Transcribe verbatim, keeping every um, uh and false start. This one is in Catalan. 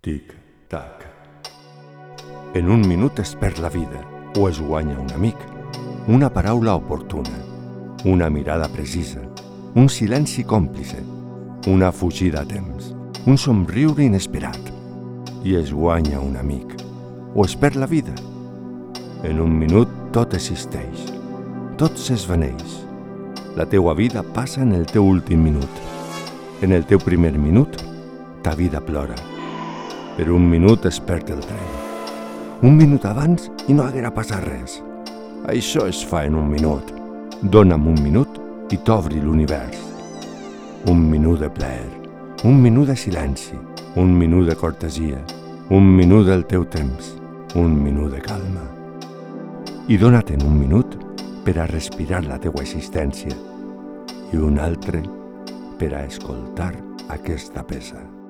Tic-tac. En un minut es perd la vida o es guanya un amic, una paraula oportuna, una mirada precisa, un silenci còmplice, una fugida a temps, un somriure inesperat, i es guanya un amic o es perd la vida. En un minut tot existeix, tot s'esvaneix. La teua vida passa en el teu últim minut. En el teu primer minut, ta vida plora. Per un minut es perd el tren. Un minut abans i no haguera passat res. Això es fa en un minut. Dóna'm un minut i t'obri l'univers. Un minut de plaer, un minut de silenci, un minut de cortesia, un minut del teu temps, un minut de calma. I dóna-te'n un minut per a respirar la teua existència i un altre per a escoltar aquesta peça.